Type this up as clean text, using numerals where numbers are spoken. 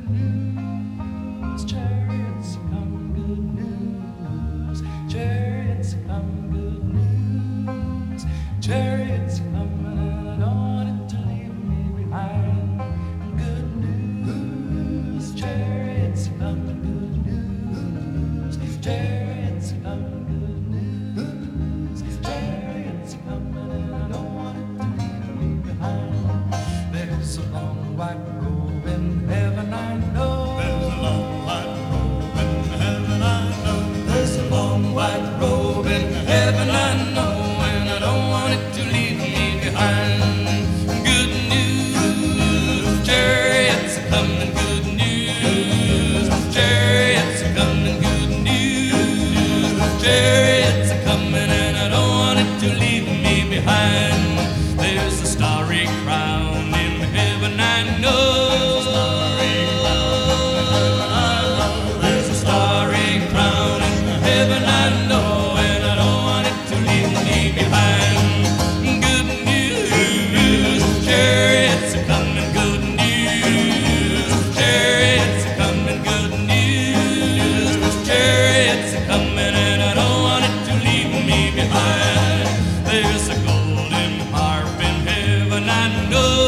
news, chariots come, good news, chariots come, good news, chariots come, and I don't want it to leave me behind. Good news, chariots come, good news, chariots come, good news, chariots come, and I don't want it to leave me behind. There's a long white robe in heaven, I know. There's a long white robe in heaven, I know. There's a long white robe in heaven, I know, and I don't want it to leave me behind. Good news, chariots are coming, good news, chariots are coming, good news, chariots are coming, and I don't want it to leave me behind. There's a starry crown in heaven, I know. There's a starry crown in heaven, I know, and I don't want it to leave me behind. Good news, chariots are coming, good news, chariots are coming, good news, chariots are coming, and I don't want it to leave me behind. There's a golden harp in heaven, I know.